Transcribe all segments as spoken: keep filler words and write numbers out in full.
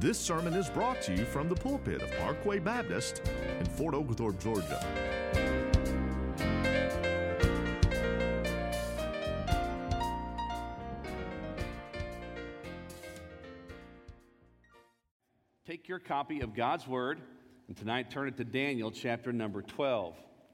This sermon is brought to you from the pulpit of Parkway Baptist in Fort Oglethorpe, Georgia. Take your copy of God's Word, and tonight turn it to Daniel chapter number twelve.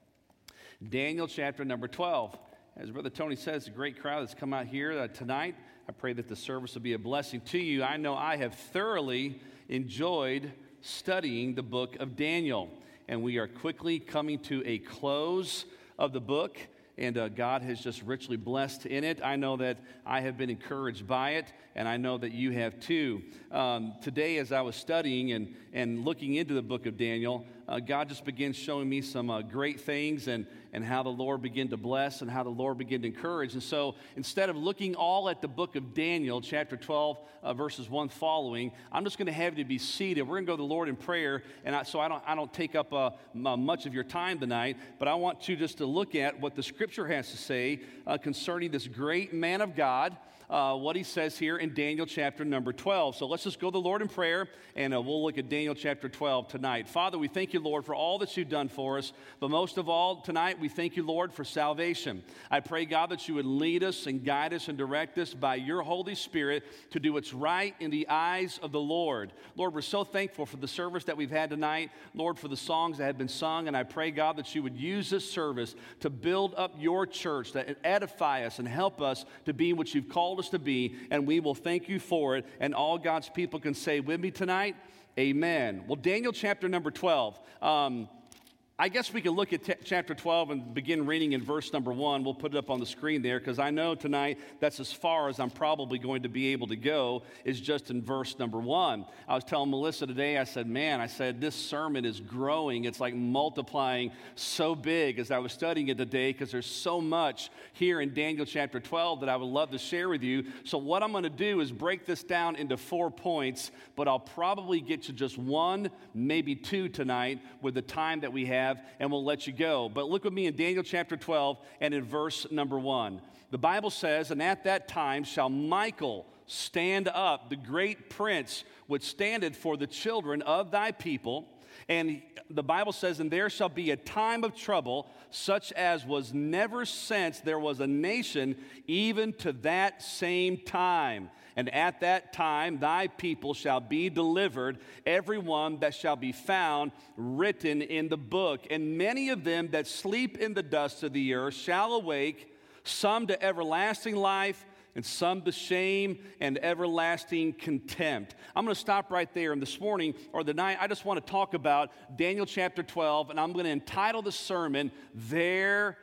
Daniel chapter number twelve. As Brother Tony says, a great crowd that's come out here uh, tonight. I pray that the service will be a blessing to you. I know I have thoroughly enjoyed studying the book of Daniel, and we are quickly coming to a close of the book. And uh, God has just richly blessed in it. I know that I have been encouraged by it, and I know that you have too. Um, today, as I was studying and, and looking into the book of Daniel, uh, God just began showing me some uh, great things and, and how the Lord began to bless and how the Lord began to encourage. And so instead of looking all at the book of Daniel, chapter twelve, uh, verses one following, I'm just going to have you to be seated. We're going to go to the Lord in prayer, and I, so I don't, I don't take up uh, m- much of your time tonight, but I want you just to look at what the Scripture has to say uh, concerning this great man of God, uh, what he says here in Daniel chapter number twelve. So let's just go to the Lord in prayer, and uh, we'll look at Daniel chapter twelve tonight. Father, we thank you, Lord, for all that you've done for us, but most of all tonight, we thank you, Lord, for salvation. I pray, God, that you would lead us and guide us and direct us by your Holy Spirit to do what's right in the eyes of the Lord. Lord, we're so thankful for the service that we've had tonight, Lord, for the songs that have been sung, and I pray, God, that you would use this service to build up your church, that edify us and help us to be what you've called us to be, and we will thank you for it. And all God's people can say with me tonight, amen. Well, Daniel chapter number twelve. Um, I guess we can look at t- chapter twelve and begin reading in verse number one. We'll put it up on the screen there because I know tonight that's as far as I'm probably going to be able to go is just in verse number one. I was telling Melissa today, I said, man, I said, this sermon is growing. It's like multiplying so big as I was studying it today because there's so much here in Daniel chapter twelve that I would love to share with you. So what I'm going to do is break this down into four points, but I'll probably get to just one, maybe two tonight with the time that we have, and we'll let you go. But look with me in Daniel chapter twelve and in verse number one. The Bible says, and at that time shall Michael stand up, the great prince, which standeth for the children of thy people. And the Bible says, and there shall be a time of trouble, such as was never since there was a nation, even to that same time. And at that time thy people shall be delivered, every one that shall be found written in the book. And many of them that sleep in the dust of the earth shall awake, some to everlasting life, and some to shame and everlasting contempt. I'm going to stop right there. And this morning, or the night, I just want to talk about Daniel chapter twelve, and I'm going to entitle the sermon, There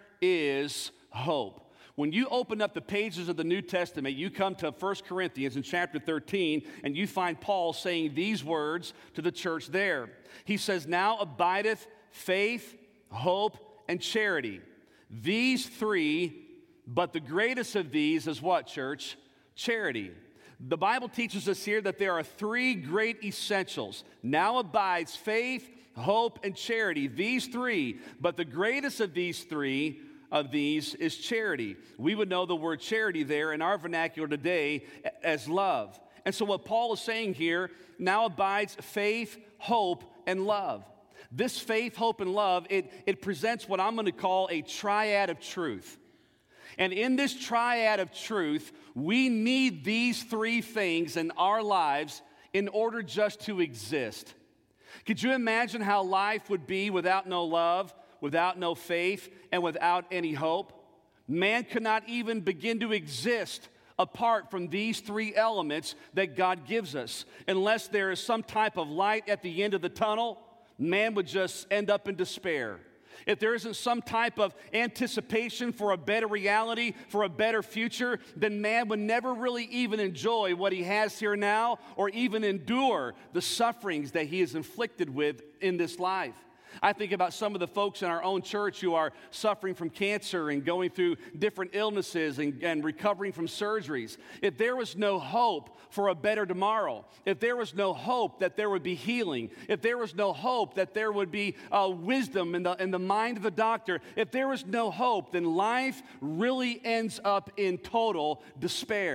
is Hope. When you open up the pages of the New Testament, you come to First Corinthians in chapter thirteen, and you find Paul saying these words to the church there. He says, now abideth faith, hope, and charity. These three, but the greatest of these is what, church? Charity. The Bible teaches us here that there are three great essentials. Now abides faith, hope, and charity. These three, but the greatest of these three of these is charity. We would know the word charity there in our vernacular today as love. And so what Paul is saying here, now abides faith, hope, and love. This faith, hope, and love, it, it presents what I'm going to call a triad of truth. And in this triad of truth, we need these three things in our lives in order just to exist. Could you imagine how life would be without no love, without no faith, and without any hope? Man could not even begin to exist apart from these three elements that God gives us. Unless there is some type of light at the end of the tunnel, man would just end up in despair. If there isn't some type of anticipation for a better reality, for a better future, then man would never really even enjoy what he has here now or even endure the sufferings that he is inflicted with in this life. I think about some of the folks in our own church who are suffering from cancer and going through different illnesses and, and recovering from surgeries. If there was no hope for a better tomorrow, if there was no hope that there would be healing, if there was no hope that there would be uh, wisdom in the, in the mind of the doctor, if there was no hope, then life really ends up in total despair.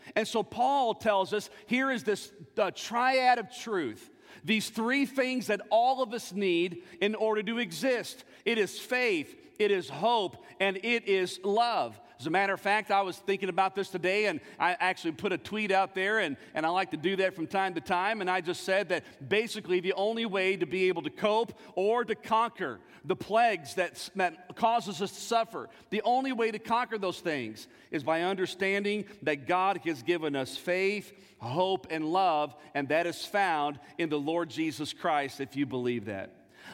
And so Paul tells us here is this uh, triad of truth. These three things that all of us need in order to exist. It is faith, it is hope, and it is love. As a matter of fact, I was thinking about this today, and I actually put a tweet out there, and, and I like to do that from time to time, and I just said that basically the only way to be able to cope or to conquer the plagues that, that causes us to suffer, the only way to conquer those things is by understanding that God has given us faith, hope, and love, and that is found in the Lord Jesus Christ, if you believe that.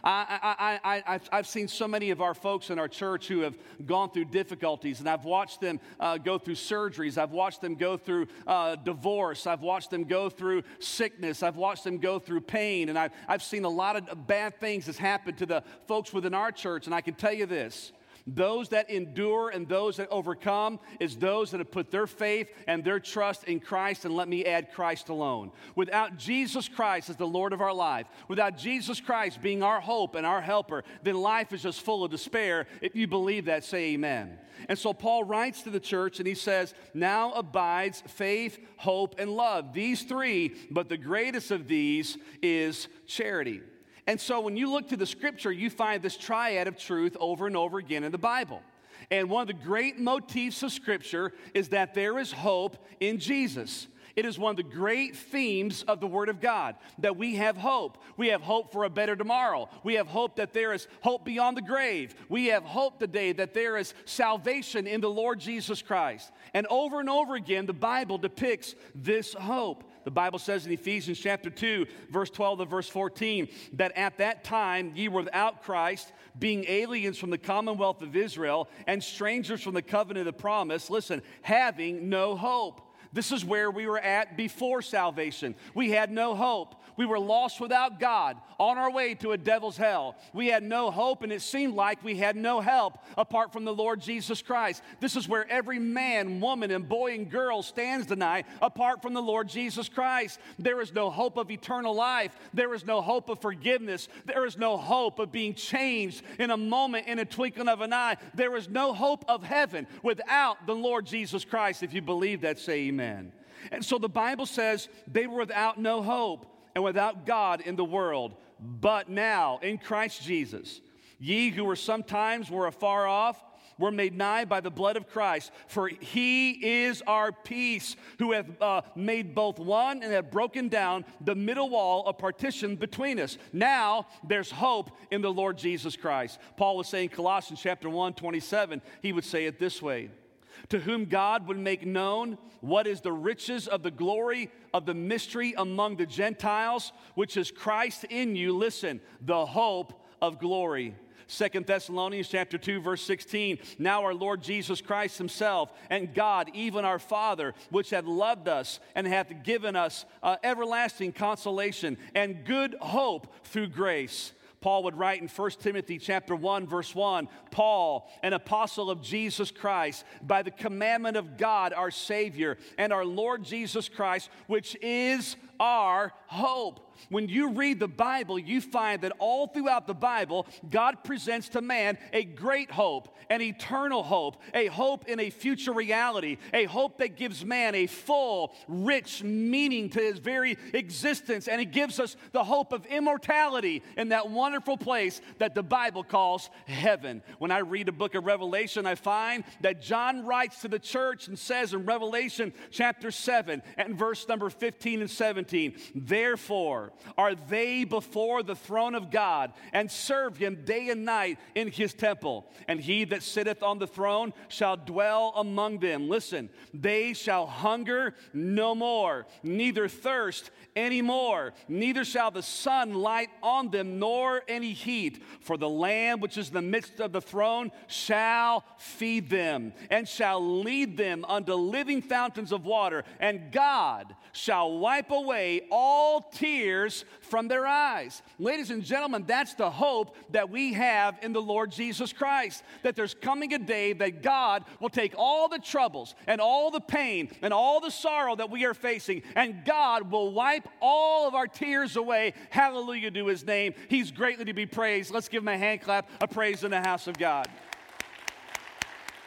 I, I, I, I've, I've seen so many of our folks in our church who have gone through difficulties, and I've watched them uh, go through surgeries. I've watched them go through uh, divorce. I've watched them go through sickness. I've watched them go through pain, and I've, I've seen a lot of bad things that's happened to the folks within our church, and I can tell you this. Those that endure and those that overcome is those that have put their faith and their trust in Christ, and let me add Christ alone. Without Jesus Christ as the Lord of our life, without Jesus Christ being our hope and our helper, then life is just full of despair. If you believe that, say amen. And so Paul writes to the church and he says, now abides faith, hope, and love. These three, but the greatest of these is charity. And so when you look to the scripture, you find this triad of truth over and over again in the Bible. And one of the great motifs of scripture is that there is hope in Jesus. It is one of the great themes of the Word of God, that we have hope. We have hope for a better tomorrow. We have hope that there is hope beyond the grave. We have hope today that there is salvation in the Lord Jesus Christ. And over and over again, the Bible depicts this hope. The Bible says in Ephesians chapter two, verse twelve to verse fourteen, that at that time ye were without Christ, being aliens from the commonwealth of Israel and strangers from the covenant of promise, listen, having no hope. This is where we were at before salvation. We had no hope. We were lost without God, on our way to a devil's hell. We had no hope, and it seemed like we had no help apart from the Lord Jesus Christ. This is where every man, woman, and boy and girl stands tonight, apart from the Lord Jesus Christ. There is no hope of eternal life. There is no hope of forgiveness. There is no hope of being changed in a moment, in a twinkling of an eye. There is no hope of heaven without the Lord Jesus Christ. If you believe that, say amen. And so the Bible says they were without no hope and without God in the world. But now, in Christ Jesus, ye who were sometimes were afar off, were made nigh by the blood of Christ. For he is our peace, who hath uh, made both one and have broken down the middle wall of partition between us. Now there's hope in the Lord Jesus Christ. Paul was saying in Colossians chapter one, twenty-seven, he would say it this way. To whom God would make known what is the riches of the glory of the mystery among the Gentiles, which is Christ in you, listen, the hope of glory. Second Thessalonians chapter two, verse sixteen, now our Lord Jesus Christ himself and God, even our Father, which hath loved us and hath given us uh, everlasting consolation and good hope through grace. Paul would write in First Timothy chapter one, verse one, Paul, an apostle of Jesus Christ, by the commandment of God our Savior and our Lord Jesus Christ, which is our hope. When you read the Bible, you find that all throughout the Bible, God presents to man a great hope, an eternal hope, a hope in a future reality, a hope that gives man a full, rich meaning to his very existence, and it gives us the hope of immortality in that wonderful place that the Bible calls heaven. When I read the book of Revelation, I find that John writes to the church and says in Revelation chapter seven and verse number fifteen and seventeen, therefore are they before the throne of God, and serve him day and night in his temple. And he that sitteth on the throne shall dwell among them. Listen, they shall hunger no more, neither thirst any more, neither shall the sun light on them, nor any heat. For the Lamb which is in the midst of the throne shall feed them, and shall lead them unto living fountains of water. And God shall wipe away all tears from their eyes. Ladies and gentlemen, that's the hope that we have in the Lord Jesus Christ. That there's coming a day that God will take all the troubles and all the pain and all the sorrow that we are facing, and God will wipe all of our tears away. Hallelujah to his name. He's greatly to be praised. Let's give him a hand clap of praise in the house of God.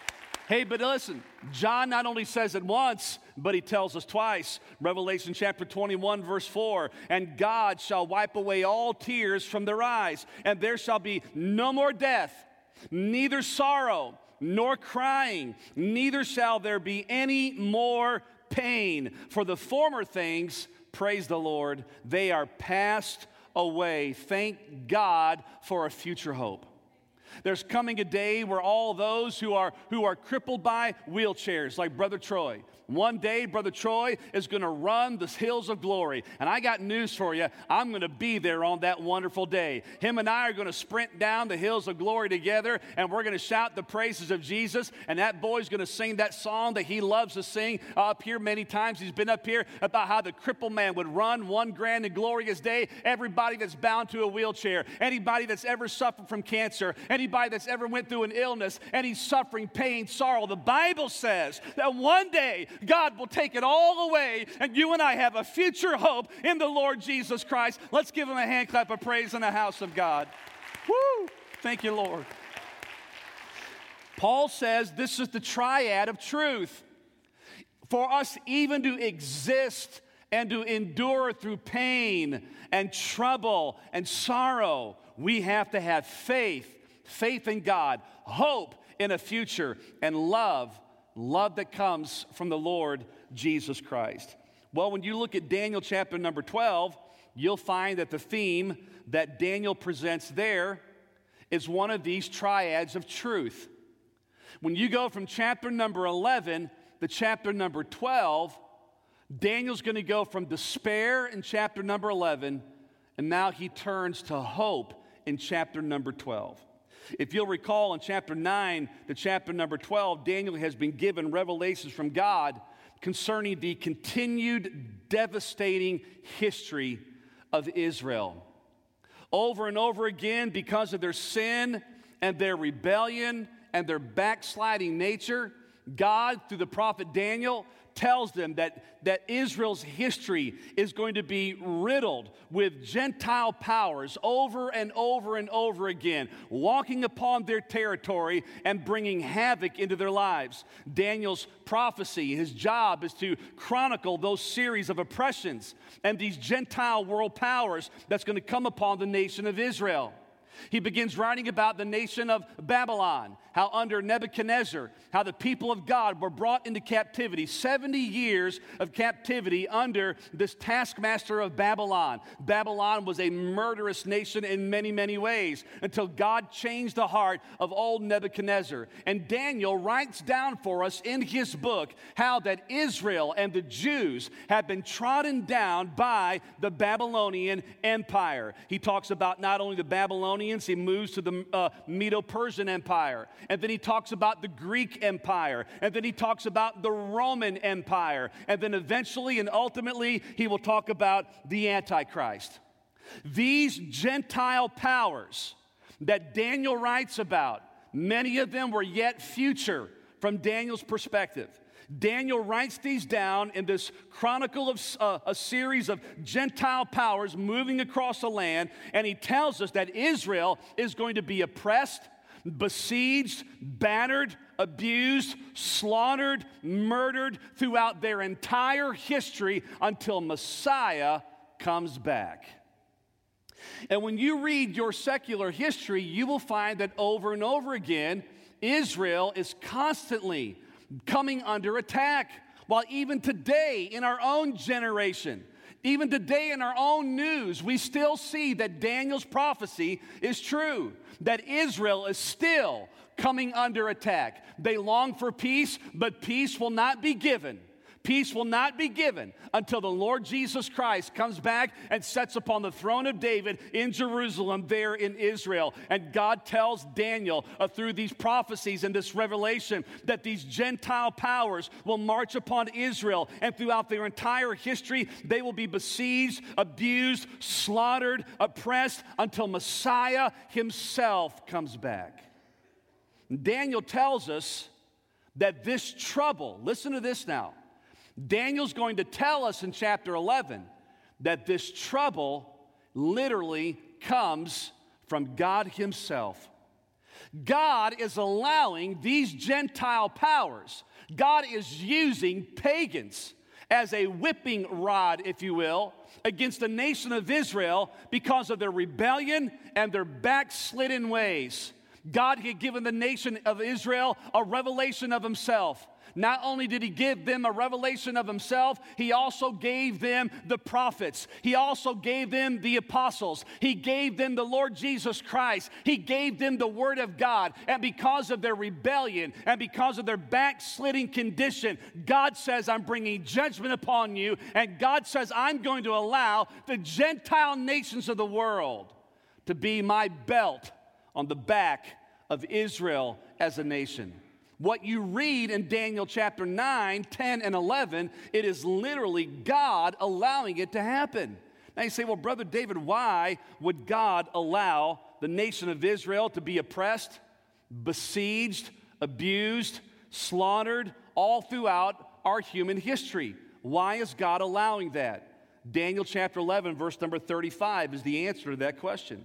Hey, but listen, John not only says it once, but he tells us twice. Revelation chapter twenty-one, verse four, and God shall wipe away all tears from their eyes, and there shall be no more death, neither sorrow, nor crying, neither shall there be any more pain. For the former things, praise the Lord, they are passed away. Thank God for a future hope. There's coming a day where all those who are who are crippled by wheelchairs, like Brother Troy, one day Brother Troy is going to run the hills of glory. And I got news for you. I'm going to be there on that wonderful day. Him and I are going to sprint down the hills of glory together, and we're going to shout the praises of Jesus. And that boy's going to sing that song that he loves to sing up here many times. He's been up here about how the crippled man would run one grand and glorious day. Everybody that's bound to a wheelchair, anybody that's ever suffered from cancer, anybody that's ever went through an illness, any suffering, pain, sorrow. The Bible says that one day God will take it all away, and you and I have a future hope in the Lord Jesus Christ. Let's give him a hand clap of praise in the house of God. Woo! Thank you, Lord. Paul says this is the triad of truth. For us even to exist and to endure through pain and trouble and sorrow, we have to have faith, faith in God, hope in a future, and love, love that comes from the Lord Jesus Christ. Well, when you look at Daniel chapter number twelve, you'll find that the theme that Daniel presents there is one of these triads of truth. When you go from chapter number eleven to chapter number twelve, Daniel's going to go from despair in chapter number eleven, and now he turns to hope in chapter number twelve. If you'll recall, in chapter nine to chapter number twelve, Daniel has been given revelations from God concerning the continued devastating history of Israel. Over and over again, because of their sin and their rebellion and their backsliding nature, God, through the prophet Daniel, tells them that, that Israel's history is going to be riddled with Gentile powers over and over and over again, walking upon their territory and bringing havoc into their lives. Daniel's prophecy, his job is to chronicle those series of oppressions and these Gentile world powers that's going to come upon the nation of Israel. He begins writing about the nation of Babylon, how under Nebuchadnezzar, how the people of God were brought into captivity, seventy years of captivity under this taskmaster of Babylon. Babylon was a murderous nation in many, many ways until God changed the heart of old Nebuchadnezzar. And Daniel writes down for us in his book how that Israel and the Jews have been trodden down by the Babylonian Empire. He talks about not only the Babylonians, he moves to the uh, Medo-Persian Empire, and then he talks about the Greek Empire, and then he talks about the Roman Empire, and then eventually and ultimately he will talk about the Antichrist. These Gentile powers that Daniel writes about, many of them were yet future from Daniel's perspective. Daniel writes these down in this chronicle of uh, a series of Gentile powers moving across the land, and he tells us that Israel is going to be oppressed, besieged, battered, abused, slaughtered, murdered throughout their entire history until Messiah comes back. And when you read your secular history, you will find that over and over again, Israel is constantly coming under attack. While even today in our own generation, even today in our own news, we still see that Daniel's prophecy is true, that Israel is still coming under attack. They long for peace, but peace will not be given. Peace will not be given until the Lord Jesus Christ comes back and sits upon the throne of David in Jerusalem there in Israel. And God tells Daniel uh, through these prophecies and this revelation that these Gentile powers will march upon Israel, and throughout their entire history they will be besieged, abused, slaughtered, oppressed until Messiah himself comes back. Daniel tells us that this trouble, listen to this now, Daniel's going to tell us in chapter eleven that this trouble literally comes from God himself. God is allowing these Gentile powers, God is using pagans as a whipping rod, if you will, against the nation of Israel because of their rebellion and their backslidden ways. God had given the nation of Israel a revelation of himself. Not only did he give them a revelation of himself, he also gave them the prophets. He also gave them the apostles. He gave them the Lord Jesus Christ. He gave them the word of God. And because of their rebellion and because of their backsliding condition, God says, I'm bringing judgment upon you. And God says, I'm going to allow the Gentile nations of the world to be my belt on the back of Israel as a nation. What you read in Daniel chapter nine, ten, and eleven, it is literally God allowing it to happen. Now you say, well, Brother David, why would God allow the nation of Israel to be oppressed, besieged, abused, slaughtered all throughout our human history? Why is God allowing that? Daniel chapter eleven, verse number thirty-five is the answer to that question.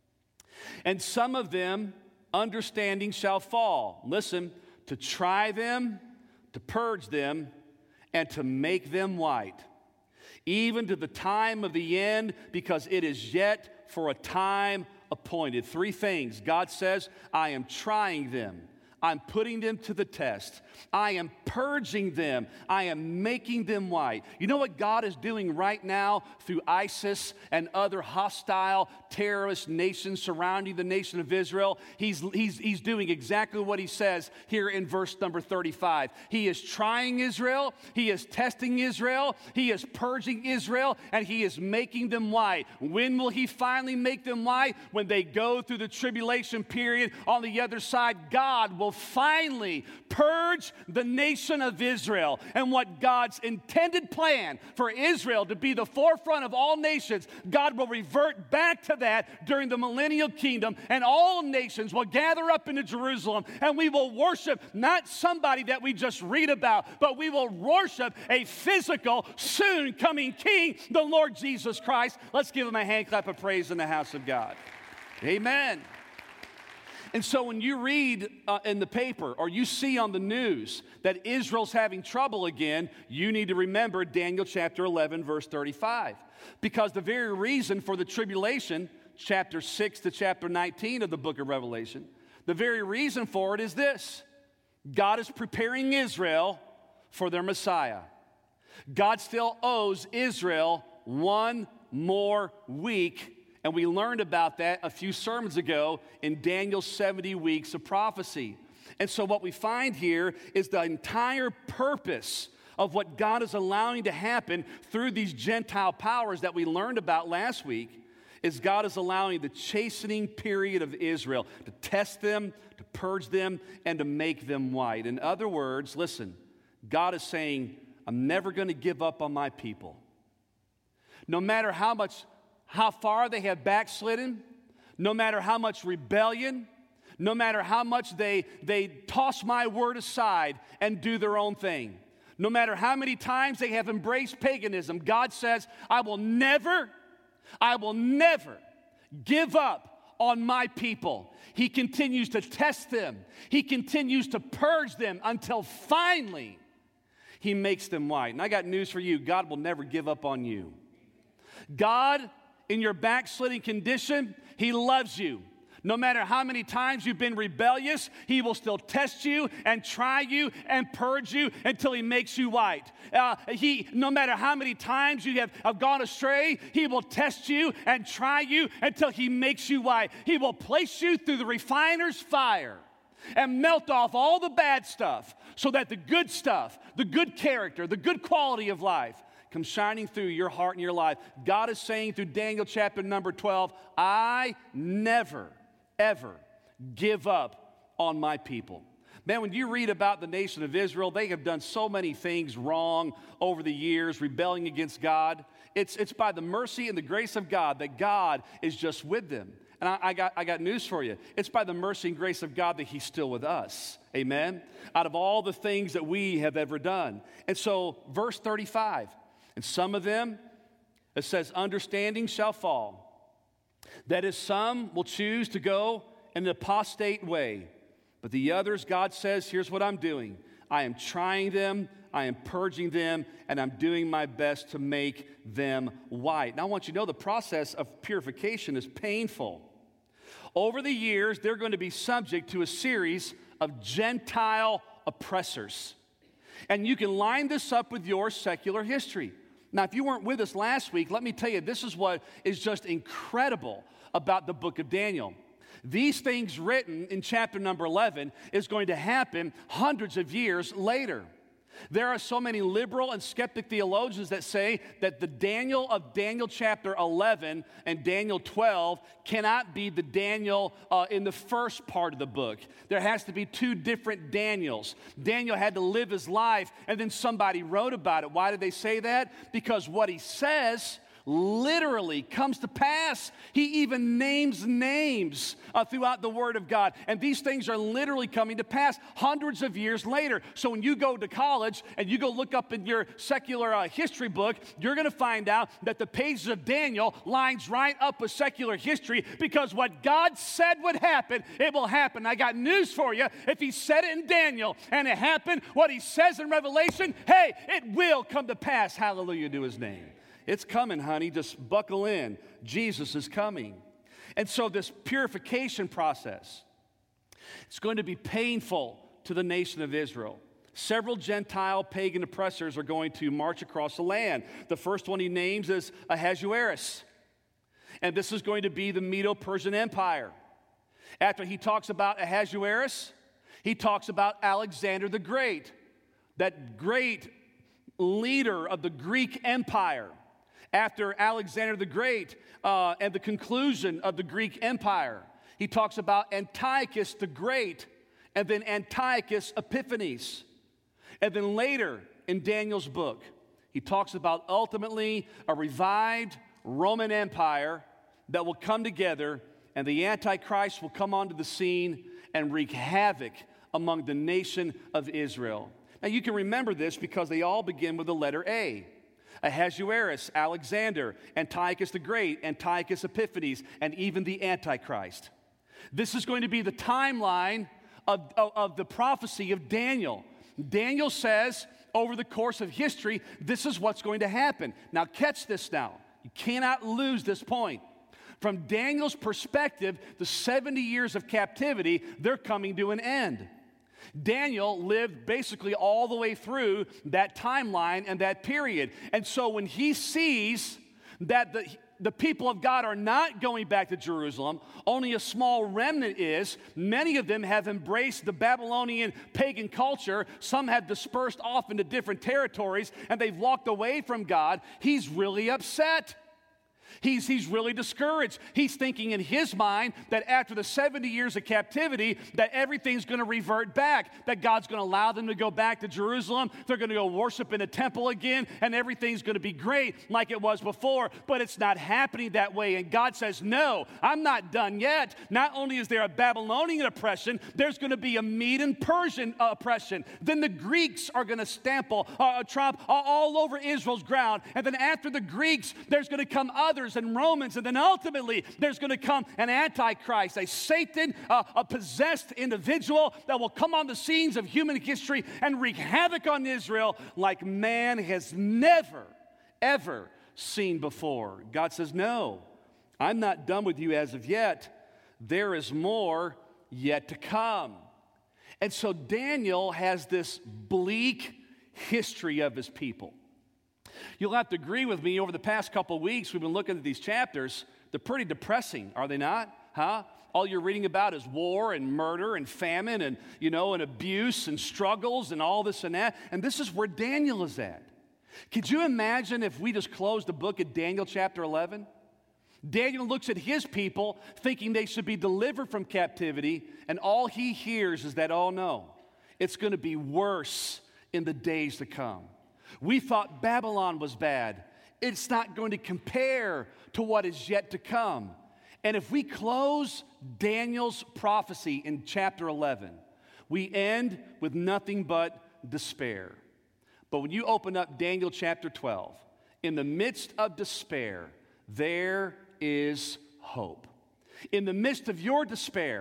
And some of them understanding shall fall. Listen, to try them, to purge them, and to make them white, even to the time of the end, because it is yet for a time appointed. Three things. God says, I am trying them. I'm putting them to the test. I am purging them. I am making them white. You know what God is doing right now through ISIS and other hostile terrorist nations surrounding the nation of Israel? He's, he's, he's doing exactly what he says here in verse number thirty-five. He is trying Israel. He is testing Israel. He is purging Israel, and he is making them white. When will he finally make them white? When they go through the tribulation period on the other side, God will finally purge the nation of Israel. And what God's intended plan for Israel to be the forefront of all nations, God will revert back to that during the millennial kingdom, and all nations will gather up into Jerusalem, and we will worship not somebody that we just read about, but we will worship a physical, soon coming King, the Lord Jesus Christ. Let's give him a hand clap of praise in the house of God. Amen. And so when you read uh, in the paper or you see on the news that Israel's having trouble again, you need to remember Daniel chapter eleven, verse thirty-five. Because the very reason for the tribulation, chapter six to chapter nineteen of the book of Revelation, the very reason for it is this: God is preparing Israel for their Messiah. God still owes Israel one more week. And we learned about that a few sermons ago in Daniel's seventy weeks of prophecy. And so what we find here is the entire purpose of what God is allowing to happen through these Gentile powers that we learned about last week is God is allowing the chastening period of Israel to test them, to purge them, and to make them white. In other words, listen, God is saying, I'm never going to give up on my people. No matter how much how far they have backslidden, no matter how much rebellion, no matter how much they, they toss my word aside and do their own thing, no matter how many times they have embraced paganism, God says, I will never, I will never give up on my people. He continues to test them. He continues to purge them until finally he makes them white. And I got news for you. God will never give up on you. God, in your backsliding condition, he loves you. No matter how many times you've been rebellious, he will still test you and try you and purge you until he makes you white. Uh, he, no matter how many times you have, have gone astray, he will test you and try you until he makes you white. He will place you through the refiner's fire and melt off all the bad stuff so that the good stuff, the good character, the good quality of life comes shining through your heart and your life. God is saying through Daniel chapter number twelve, I never, ever give up on my people. Man, when you read about the nation of Israel, they have done so many things wrong over the years, rebelling against God. It's, it's by the mercy and the grace of God that God is just with them. And I, I, got, I got news for you. It's by the mercy and grace of God that he's still with us. Amen? Out of all the things that we have ever done. And so, verse thirty-five, and some of them, it says, understanding shall fall. That is, some will choose to go in an apostate way. But the others, God says, here's what I'm doing. I am trying them, I am purging them, and I'm doing my best to make them white. Now I want you to know the process of purification is painful. Over the years, they're going to be subject to a series of Gentile oppressors. And you can line this up with your secular history. Now, if you weren't with us last week, let me tell you, this is what is just incredible about the book of Daniel. These things written in chapter number eleven is going to happen hundreds of years later. There are so many liberal and skeptic theologians that say that the Daniel of Daniel chapter eleven and Daniel twelve cannot be the Daniel uh, in the first part of the book. There has to be two different Daniels. Daniel had to live his life, and then somebody wrote about it. Why did they say that? Because what he says literally comes to pass. He even names names uh, throughout the Word of God. And these things are literally coming to pass hundreds of years later. So when you go to college and you go look up in your secular uh, history book, you're going to find out that the pages of Daniel lines right up with secular history, because what God said would happen, it will happen. I got news for you. If he said it in Daniel and it happened, what he says in Revelation, hey, it will come to pass. Hallelujah to his name. It's coming, honey. Just buckle in. Jesus is coming. And so this purification process, it's going to be painful to the nation of Israel. Several Gentile pagan oppressors are going to march across the land. The first one he names is Ahasuerus. And this is going to be the Medo-Persian Empire. After he talks about Ahasuerus, he talks about Alexander the Great, that great leader of the Greek Empire. After Alexander the Great uh, and the conclusion of the Greek Empire, he talks about Antiochus the Great, and then Antiochus Epiphanes. And then later in Daniel's book, he talks about ultimately a revived Roman Empire that will come together, and the Antichrist will come onto the scene and wreak havoc among the nation of Israel. Now you can remember this because they all begin with the letter A. Ahasuerus, Alexander, Antiochus the Great, Antiochus Epiphanes, and even the Antichrist. This is going to be the timeline of, of, of the prophecy of Daniel. Daniel says, over the course of history, this is what's going to happen. Now catch this now. You cannot lose this point. From Daniel's perspective, the seventy years of captivity, they're coming to an end. Daniel lived basically all the way through that timeline and that period. And so when he sees that the, the people of God are not going back to Jerusalem, only a small remnant is, many of them have embraced the Babylonian pagan culture, some have dispersed off into different territories, and they've walked away from God, he's really upset. He's, he's really discouraged. He's thinking in his mind that after the seventy years of captivity, that everything's going to revert back, that God's going to allow them to go back to Jerusalem. They're going to go worship in a temple again, and everything's going to be great like it was before. But it's not happening that way. And God says, no, I'm not done yet. Not only is there a Babylonian oppression, there's going to be a Medo-Persian oppression. Then the Greeks are going to stample, uh, tromp all over Israel's ground. And then after the Greeks, there's going to come others and Romans, and then ultimately there's going to come an Antichrist, a Satan, uh, a possessed individual that will come on the scenes of human history and wreak havoc on Israel like man has never, ever seen before. God says, no, I'm not done with you as of yet. There is more yet to come. And so Daniel has this bleak history of his people. You'll have to agree with me, over the past couple of weeks, we've been looking at these chapters. They're pretty depressing, are they not? Huh? All you're reading about is war and murder and famine and, you know, and abuse and struggles and all this and that. And this is where Daniel is at. Could you imagine if we just closed the book at Daniel chapter eleven? Daniel looks at his people thinking they should be delivered from captivity, and all he hears is that, oh no, it's going to be worse in the days to come. We thought Babylon was bad. It's not going to compare to what is yet to come. And if we close Daniel's prophecy in chapter eleven, we end with nothing but despair. But when you open up Daniel chapter twelve, in the midst of despair, there is hope. In the midst of your despair,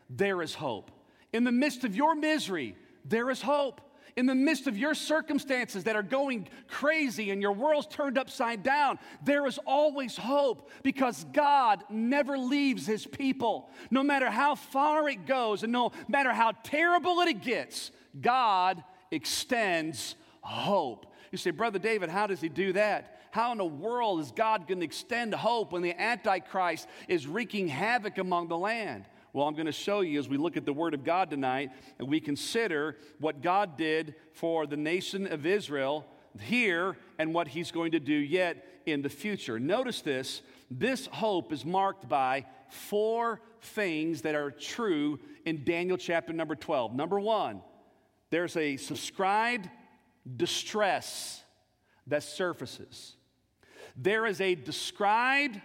there is hope. In the midst of your misery, there is hope. In the midst of your circumstances that are going crazy and your world's turned upside down, there is always hope because God never leaves his people. No matter how far it goes and no matter how terrible it gets, God extends hope. You say, Brother David, how does he do that? How in the world is God going to extend hope when the Antichrist is wreaking havoc among the land? Well, I'm going to show you as we look at the Word of God tonight and we consider what God did for the nation of Israel here and what he's going to do yet in the future. Notice this. This hope is marked by four things that are true in Daniel chapter number twelve. Number one, there's a subscribed distress that surfaces. There is a described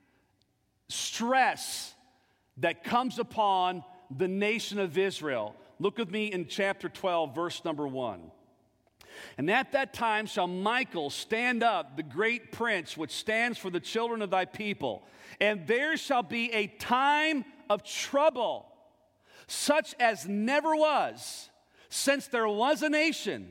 stress that comes upon the nation of Israel. Look with me in chapter twelve, verse number one. And at that time shall Michael stand up, the great prince, which stands for the children of thy people. And there shall be a time of trouble, such as never was, since there was a nation,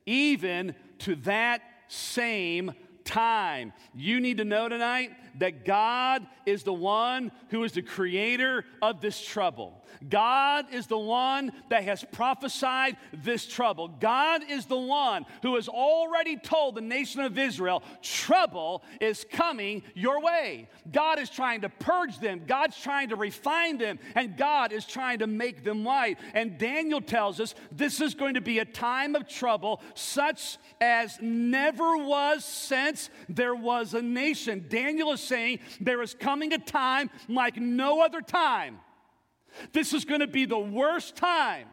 even to that same time. You need to know tonight that God is the one who is the creator of this trouble. God is the one that has prophesied this trouble. God is the one who has already told the nation of Israel, trouble is coming your way. God is trying to purge them. God's trying to refine them. And God is trying to make them white. And Daniel tells us this is going to be a time of trouble such as never was since there was a nation. Daniel is saying there is coming a time like no other time. This is going to be the worst time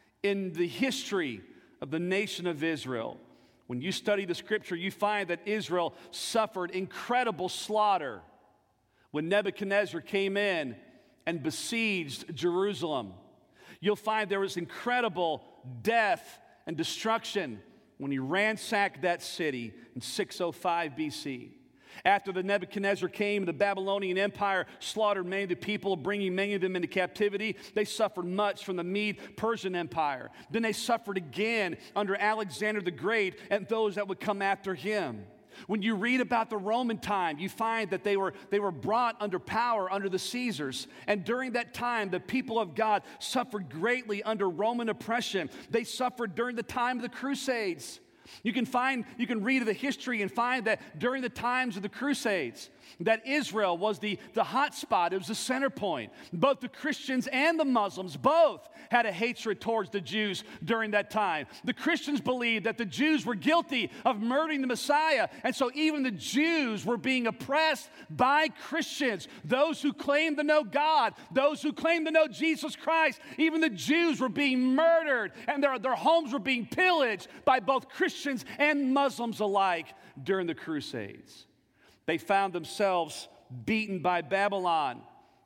in the history of the nation of Israel. When you study the scripture, you find that Israel suffered incredible slaughter when Nebuchadnezzar came in and besieged Jerusalem. You'll find there was incredible death and destruction when he ransacked that city in six oh five B C. After the Nebuchadnezzar came, the Babylonian Empire slaughtered many of the people, bringing many of them into captivity. They suffered much from the Mede-Persian Empire. Then they suffered again under Alexander the Great and those that would come after him. When you read about the Roman time, you find that they were, they were brought under power under the Caesars. And during that time, the people of God suffered greatly under Roman oppression. They suffered during the time of the Crusades. You can find, you can read the history and find that during the times of the Crusades, that Israel was the, the hot spot. It was the center point. Both the Christians and the Muslims both had a hatred towards the Jews during that time. The Christians believed that the Jews were guilty of murdering the Messiah, and so even the Jews were being oppressed by Christians. Those who claimed to know God, those who claimed to know Jesus Christ, even the Jews were being murdered, and their, their homes were being pillaged by both Christians and Muslims alike during the Crusades. They found themselves beaten by Babylon,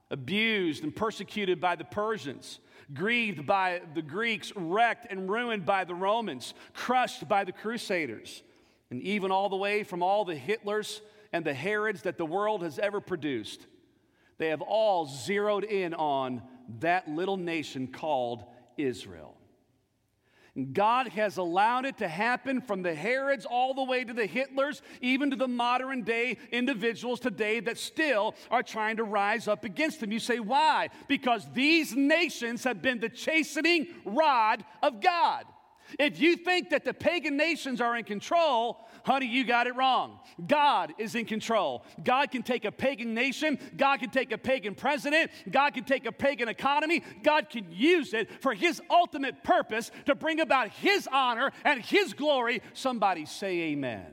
abused and persecuted by the Persians, grieved by the Greeks, wrecked and ruined by the Romans, crushed by the Crusaders, and even all the way from all the Hitlers and the Herods that the world has ever produced. They have all zeroed in on that little nation called Israel. God has allowed it to happen from the Herods all the way to the Hitlers, even to the modern day individuals today that still are trying to rise up against them. You say, why? Because these nations have been the chastening rod of God. If you think that the pagan nations are in control, honey, you got it wrong. God is in control. God can take a pagan nation. God can take a pagan president. God can take a pagan economy. God can use it for his ultimate purpose to bring about his honor and his glory. Somebody say amen.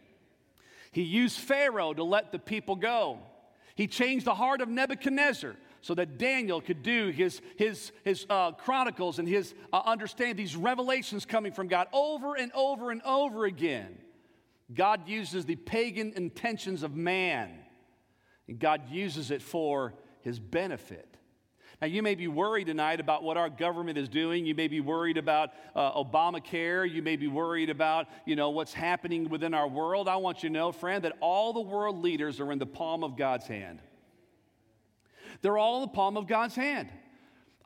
He used Pharaoh to let the people go. He changed the heart of Nebuchadnezzar so that Daniel could do his, his, his uh, chronicles and his uh, understand these revelations coming from God over and over and over again. God uses the pagan intentions of man, and God uses it for his benefit. Now, you may be worried tonight about what our government is doing. You may be worried about uh, Obamacare. You may be worried about, you know, what's happening within our world. I want you to know, friend, that all the world leaders are in the palm of God's hand. They're all in the palm of God's hand.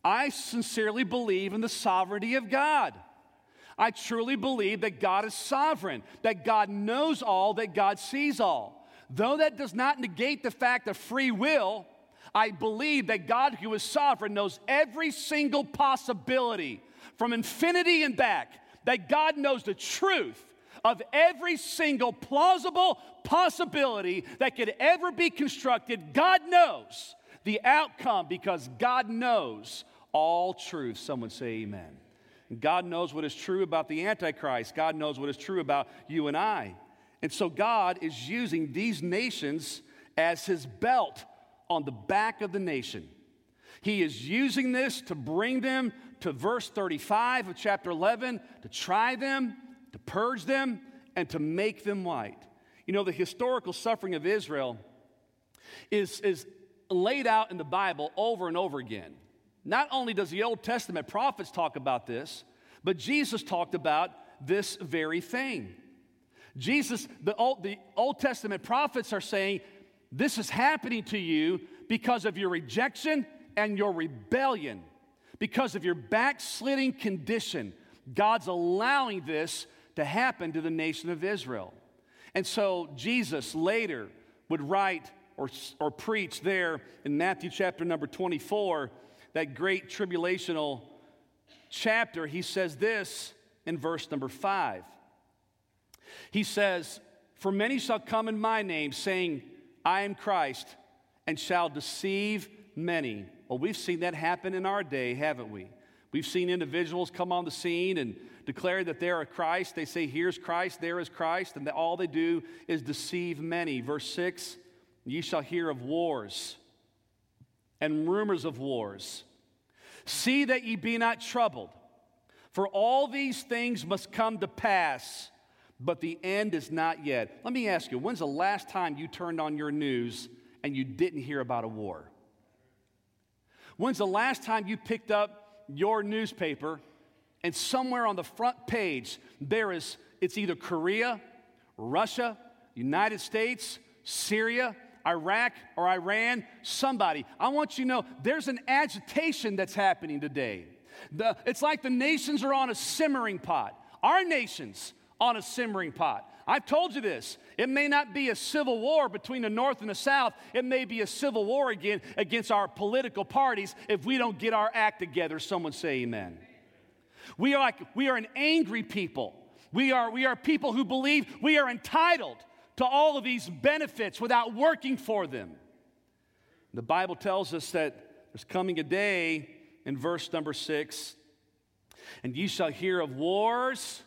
I sincerely believe in the sovereignty of God. I truly believe that God is sovereign, that God knows all, that God sees all. Though that does not negate the fact of free will, I believe that God, who is sovereign, knows every single possibility from infinity and back, that God knows the truth of every single plausible possibility that could ever be constructed. God knows the outcome because God knows all truth. Someone say amen. God knows what is true about the Antichrist. God knows what is true about you and I. And so God is using these nations as his belt on the back of the nation. He is using this to bring them to verse thirty-five of chapter eleven, to try them, to purge them, and to make them white. You know, the historical suffering of Israel is, is laid out in the Bible over and over again. Not only does the Old Testament prophets talk about this, but Jesus talked about this very thing. Jesus, the Old, the Old Testament prophets are saying, this is happening to you because of your rejection and your rebellion, because of your backsliding condition. God's allowing this to happen to the nation of Israel. And so Jesus later would write or, or preach there in Matthew chapter number twenty-four, that great tribulational chapter. He says this in verse number five. He says, for many shall come in my name, saying, I am Christ, and shall deceive many. Well, we've seen that happen in our day, haven't we? We've seen individuals come on the scene and declare that they're a Christ. They say, here's Christ, there is Christ, and that all they do is deceive many. Verse six, ye shall hear of wars and rumors of wars. See that ye be not troubled, for all these things must come to pass, but the end is not yet. Let me ask you, when's the last time you turned on your news and you didn't hear about a war? When's the last time you picked up your newspaper and somewhere on the front page there is, it's either Korea, Russia, United States, Syria, Iraq, or Iran, somebody. I want you to know there's an agitation that's happening today. The, it's like the nations are on a simmering pot. Our nations on a simmering pot. I've told you this. It may not be a civil war between the North and the South. It may be a civil war again against our political parties if we don't get our act together. Someone say amen. We are like, we are an angry people. We are, we are people who believe we are entitled to all of these benefits without working for them. The Bible tells us that there's coming a day in verse number six, and ye shall hear of wars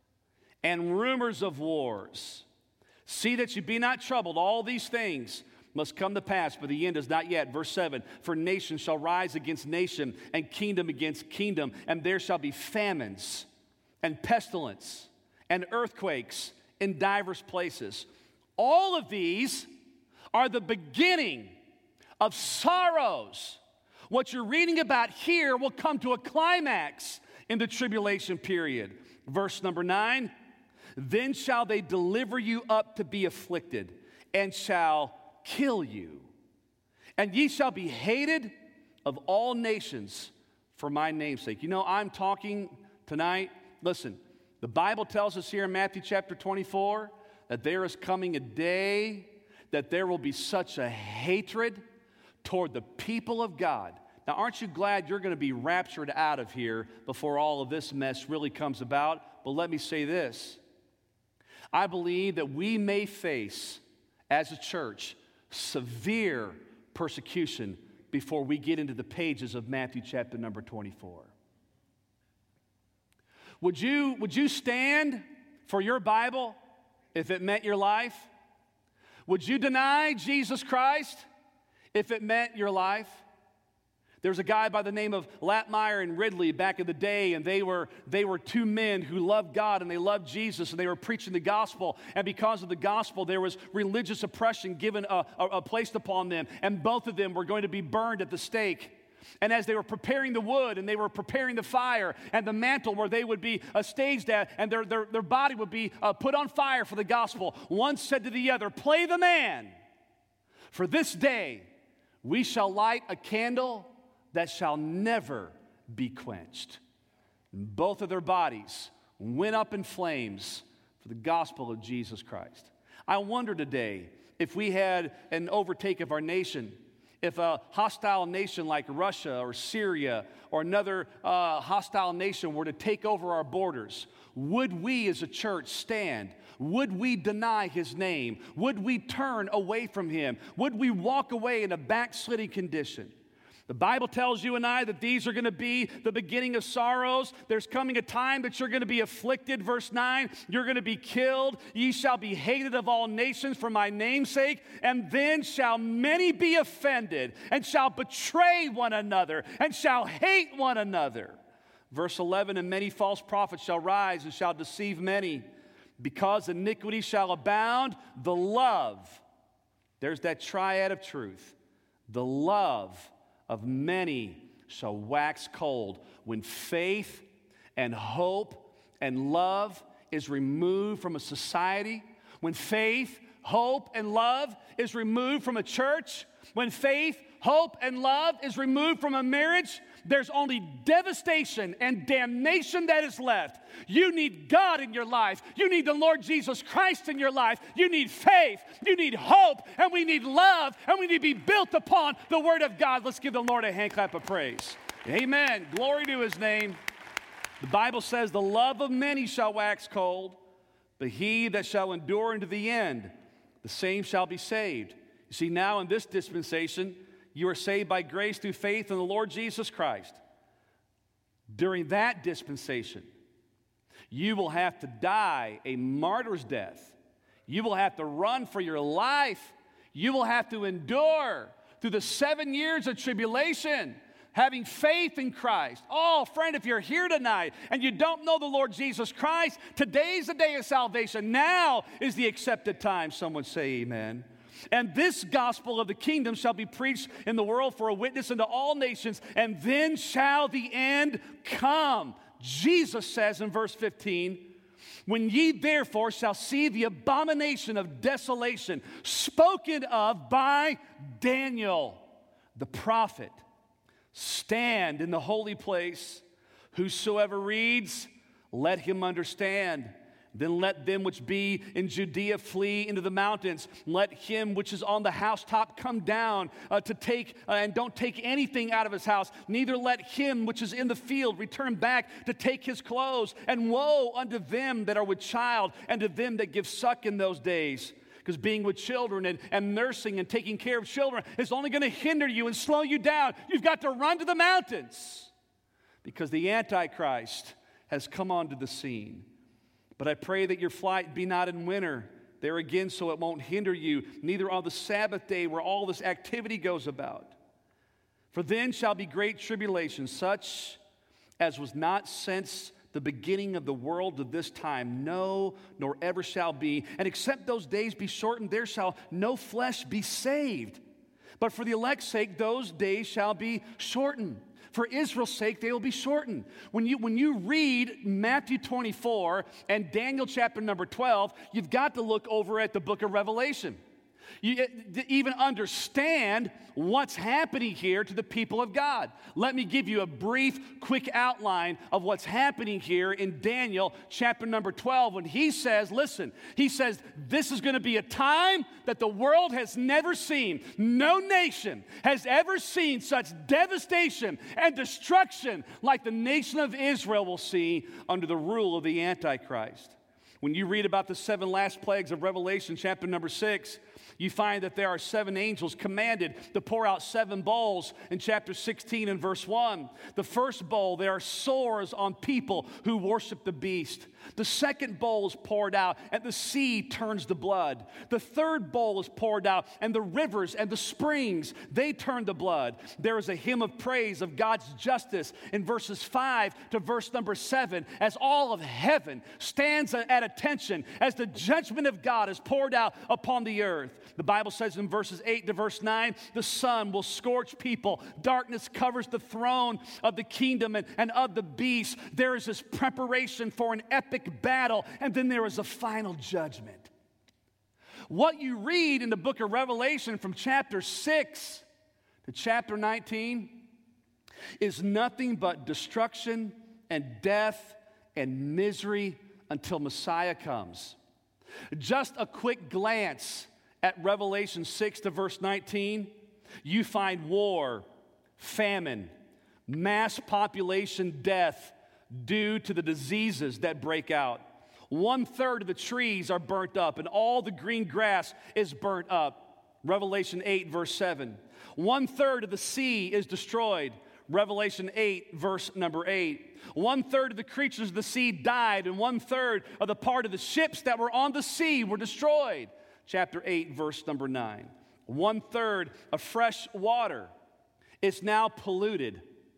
and rumors of wars. See that you be not troubled. All these things must come to pass, but the end is not yet. Verse seven, for nation shall rise against nation, and kingdom against kingdom, and there shall be famines, and pestilence, and earthquakes in divers places. All of these are the beginning of sorrows. What you're reading about here will come to a climax in the tribulation period. Verse number nine, then shall they deliver you up to be afflicted, and shall kill you. And ye shall be hated of all nations for my name's sake. You know, I'm talking tonight. Listen, the Bible tells us here in Matthew chapter twenty-four that there is coming a day that there will be such a hatred toward the people of God. Now, aren't you glad you're going to be raptured out of here before all of this mess really comes about? But let me say this. I believe that we may face, as a church, severe persecution before we get into the pages of Matthew chapter number twenty-four. Would you, would you stand for your Bible if it meant your life? Would you deny Jesus Christ if it meant your life? There's a guy by the name of Latmeyer and Ridley back in the day, and they were, they were two men who loved God and they loved Jesus, and they were preaching the gospel. And because of the gospel, there was religious oppression given a, a, a placed upon them, and both of them were going to be burned at the stake. And as they were preparing the wood and they were preparing the fire and the mantle where they would be uh, staged at, and their, their, their body would be uh, put on fire for the gospel, one said to the other, "Play the man, for this day we shall light a candle that shall never be quenched. And both of their bodies went up in flames for the gospel of Jesus Christ. I wonder today if we had an overtake of our nation, if a hostile nation like Russia or Syria or another uh, hostile nation were to take over our borders, would we as a church stand? Would we deny his name? Would we turn away from him? Would we walk away in a backsliding condition? The Bible tells you and I that these are going to be the beginning of sorrows. There's coming a time that you're going to be afflicted. Verse nine, you're going to be killed. Ye shall be hated of all nations for my name's sake. And then shall many be offended, and shall betray one another, and shall hate one another. Verse eleven, and many false prophets shall rise, and shall deceive many. Because iniquity shall abound, the love, there's that triad of truth, the love of many shall wax cold. When faith and hope and love is removed from a society, when faith, hope, and love is removed from a church, when faith, hope, and love is removed from a marriage, there's only devastation and damnation that is left. You need God in your life. You need the Lord Jesus Christ in your life. You need faith. You need hope. And we need love. And we need to be built upon the Word of God. Let's give the Lord a hand clap of praise. Amen. Glory to his name. The Bible says, the love of many shall wax cold, but he that shall endure unto the end, the same shall be saved. You see, now in this dispensation, you are saved by grace through faith in the Lord Jesus Christ. During that dispensation, you will have to die a martyr's death. You will have to run for your life. You will have to endure through the seven years of tribulation, having faith in Christ. Oh, friend, if you're here tonight and you don't know the Lord Jesus Christ, today's the day of salvation. Now is the accepted time. Someone say amen. And this gospel of the kingdom shall be preached in the world for a witness unto all nations, and then shall the end come. Jesus says in verse fifteen, when ye therefore shall see the abomination of desolation spoken of by Daniel the prophet, stand in the holy place. Whosoever reads, let him understand. Then let them which be in Judea flee into the mountains. Let him which is on the housetop come down uh, to take, uh, and don't take anything out of his house. Neither let him which is in the field return back to take his clothes. And woe unto them that are with child, and to them that give suck in those days. Because being with children and, and nursing and taking care of children is only going to hinder you and slow you down. You've got to run to the mountains because the Antichrist has come onto the scene. But I pray that your flight be not in winter, there again, so it won't hinder you, neither on the Sabbath day where all this activity goes about. For then shall be great tribulation, such as was not since the beginning of the world to this time, no, nor ever shall be. And except those days be shortened, there shall no flesh be saved. But for the elect's sake, those days shall be shortened. For Israel's sake, they will be shortened. When you, when you read Matthew twenty-four and Daniel chapter number twelve, you've got to look over at the book of Revelation. You even understand what's happening here to the people of God. Let me give you a brief, quick outline of what's happening here in Daniel chapter number twelve when he says, listen, he says, this is going to be a time that the world has never seen. No nation has ever seen such devastation and destruction like the nation of Israel will see under the rule of the Antichrist. When you read about the seven last plagues of Revelation chapter number six, you find that there are seven angels commanded to pour out seven bowls in chapter sixteen and verse one. The first bowl, there are sores on people who worship the beast. The second bowl is poured out, and the sea turns to blood. The third bowl is poured out, and the rivers and the springs, they turn to blood. There is a hymn of praise of God's justice in verses five to verse number seven, as all of heaven stands at attention as the judgment of God is poured out upon the earth. The Bible says in verses eight to verse nine, the sun will scorch people. Darkness covers the throne of the kingdom and, and of the beast. There is this preparation for an epic battle, and then there is a final judgment. What you read in the book of Revelation from chapter six to chapter nineteen is nothing but destruction and death and misery until Messiah comes. Just a quick glance at Revelation six to verse nineteen, you find war, famine, mass population death due to the diseases that break out. One third of the trees are burnt up, and all the green grass is burnt up. Revelation eight, verse seven. One third of the sea is destroyed. Revelation eight, verse number eight. One third of the creatures of the sea died, and one third of the part of the ships that were on the sea were destroyed. Chapter eight, verse number nine. One third of fresh water is now polluted.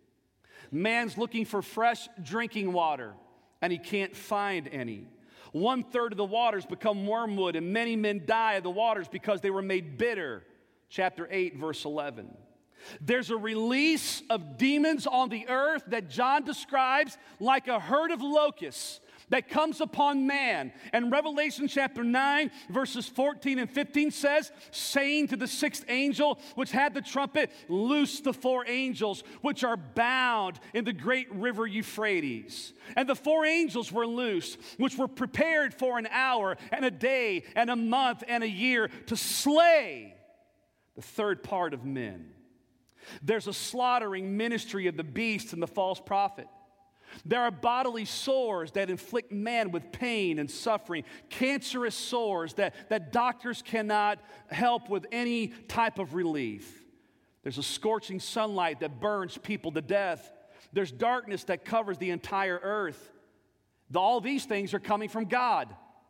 Man's looking for fresh drinking water, and he can't find any. One third of the waters become wormwood, and many men die of the waters because they were made bitter. Chapter eight, verse eleven. There's a release of demons on the earth that John describes like a herd of locusts that comes upon man. And Revelation chapter nine, verses fourteen and fifteen says, saying to the sixth angel, which had the trumpet, loose the four angels, which are bound in the great river Euphrates. And the four angels were loosed, which were prepared for an hour and a day and a month and a year to slay the third part of men. There's a slaughtering ministry of the beast and the false prophet. There are bodily sores that inflict man with pain and suffering, cancerous sores that, that doctors cannot help with any type of relief. There's a scorching sunlight that burns people to death. There's darkness that covers the entire earth. All these things are coming from God.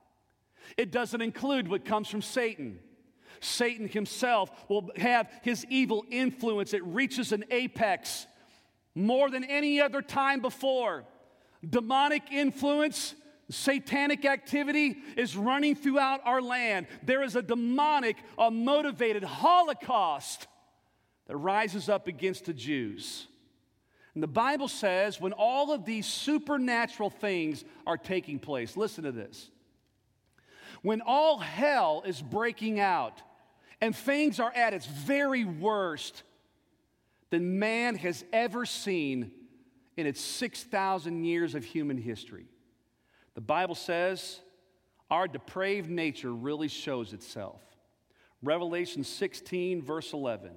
It doesn't include what comes from Satan. Satan himself will have his evil influence. It reaches an apex more than any other time before. Demonic influence, satanic activity is running throughout our land. There is a demonic, a motivated holocaust that rises up against the Jews. And the Bible says when all of these supernatural things are taking place, listen to this. When all hell is breaking out and things are at its very worst than man has ever seen in its six thousand years of human history. The Bible says our depraved nature really shows itself. Revelation sixteen, verse eleven.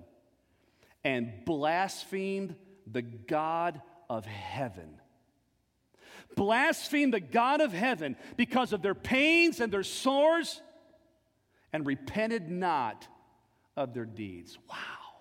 And blasphemed the God of heaven. Blasphemed the God of heaven because of their pains and their sores, and repented not of their deeds. Wow.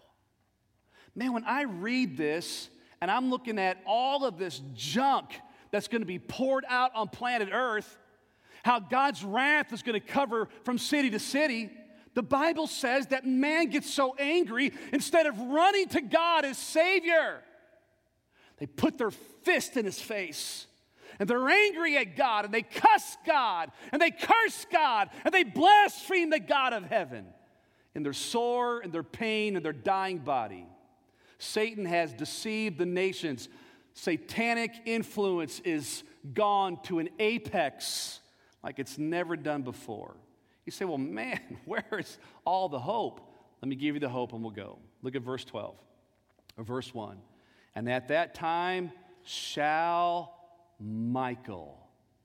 Man, when I read this and I'm looking at all of this junk that's going to be poured out on planet Earth, how God's wrath is going to cover from city to city, the Bible says that man gets so angry, instead of running to God as Savior, they put their fist in his face. And they're angry at God, and they cuss God, and they curse God, and they blaspheme the God of heaven in their sore and their pain and their dying body. Satan has deceived the nations. Satanic influence is gone to an apex like it's never done before. You say, well, man, where is all the hope? Let me give you the hope and we'll go. Look at verse twelve, or verse one. And at that time shall Michael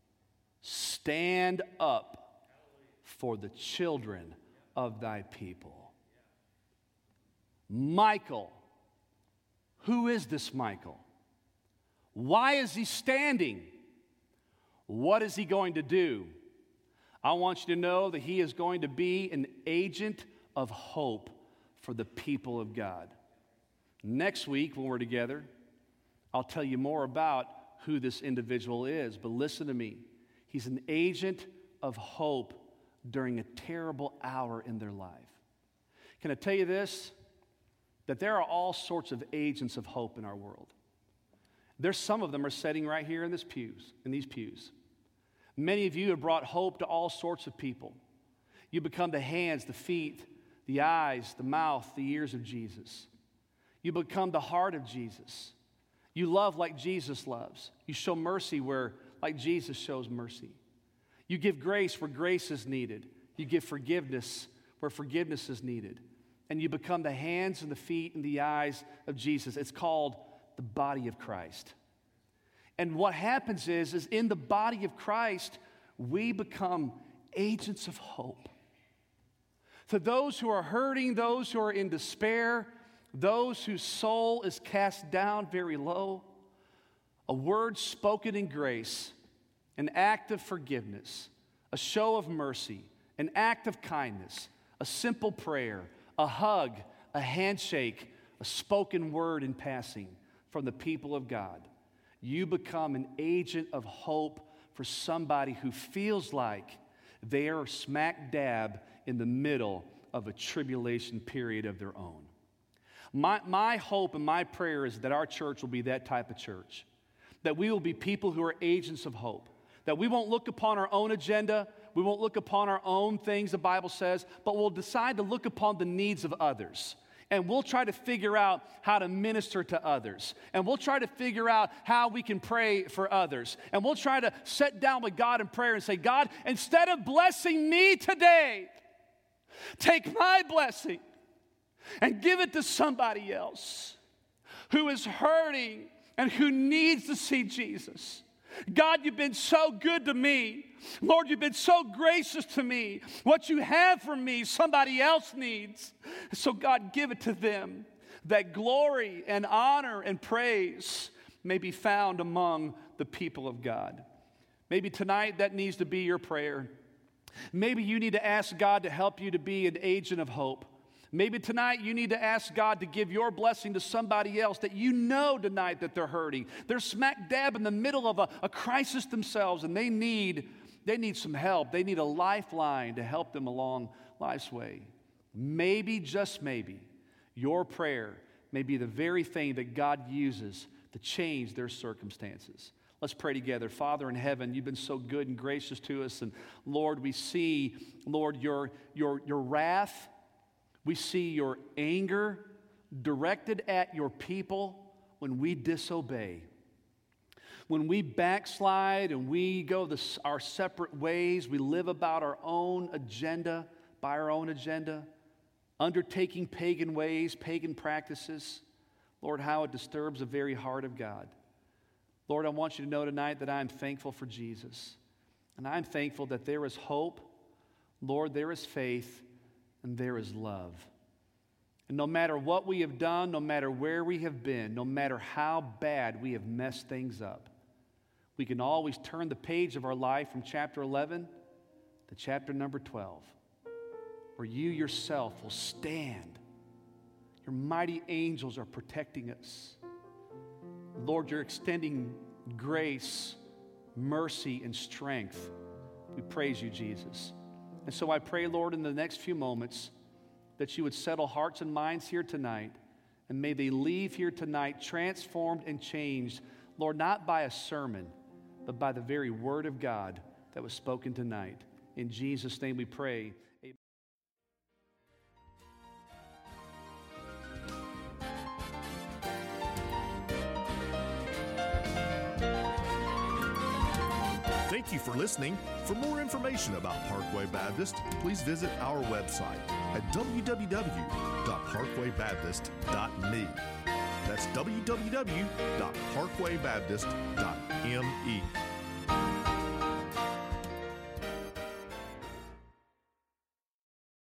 stand up for the children of thy people. Michael. Who is this Michael? Why is he standing? What is he going to do? I want you to know that he is going to be an agent of hope for the people of God. Next week, when we're together, I'll tell you more about who this individual is. But listen to me. He's an agent of hope during a terrible hour in their life. Can I tell you this? That there are all sorts of agents of hope in our world. There's some of them are sitting right here in this pews, in these pews. Many of you have brought hope to all sorts of people. You become the hands, the feet, the eyes, the mouth, the ears of Jesus. You become the heart of Jesus. You love like Jesus loves. You show mercy where like Jesus shows mercy. You give grace where grace is needed. You give forgiveness where forgiveness is needed. And you become the hands and the feet and the eyes of Jesus. It's called the body of Christ. And what happens is, is in the body of Christ, we become agents of hope. To those who are hurting, those who are in despair, those whose soul is cast down very low, a word spoken in grace, an act of forgiveness, a show of mercy, an act of kindness, a simple prayer, a hug, a handshake, a spoken word in passing from the people of God. You become an agent of hope for somebody who feels like they are smack dab in the middle of a tribulation period of their own. My, my hope and my prayer is that our church will be that type of church, that we will be people who are agents of hope, that we won't look upon our own agenda, we won't look upon our own things, the Bible says, but we'll decide to look upon the needs of others. And we'll try to figure out how to minister to others. And we'll try to figure out how we can pray for others. And we'll try to sit down with God in prayer and say, God, instead of blessing me today, take my blessing and give it to somebody else who is hurting and who needs to see Jesus. God, you've been so good to me. Lord, you've been so gracious to me. What you have for me, somebody else needs. So God, give it to them, that glory and honor and praise may be found among the people of God. Maybe tonight that needs to be your prayer. Maybe you need to ask God to help you to be an agent of hope. Maybe tonight you need to ask God to give your blessing to somebody else that you know tonight that they're hurting. They're smack dab in the middle of a, a crisis themselves, and they need, they need some help. They need a lifeline to help them along life's way. Maybe, just maybe, your prayer may be the very thing that God uses to change their circumstances. Let's pray together. Father in heaven, you've been so good and gracious to us. And Lord, we see, Lord, your, your, your wrath. We see your anger directed at your people when we disobey. When we backslide and we go this, our separate ways, we live about our own agenda, by our own agenda, undertaking pagan ways, pagan practices. Lord, how it disturbs the very heart of God. Lord, I want you to know tonight that I am thankful for Jesus. And I'm thankful that there is hope, Lord, there is faith, and there is love. And no matter what we have done, no matter where we have been, no matter how bad we have messed things up, we can always turn the page of our life from chapter eleven to chapter number twelve, where you yourself will stand. Your mighty angels are protecting us. Lord, you're extending grace, mercy, and strength. We praise you, Jesus. And so I pray, Lord, in the next few moments that you would settle hearts and minds here tonight, and may they leave here tonight transformed and changed, Lord, not by a sermon, but by the very word of God that was spoken tonight. In Jesus' name we pray. Amen. Thank you for listening. For more information about Parkway Baptist, please visit our website at w w w dot parkway baptist dot m e. That's w w w dot parkway baptist dot m e.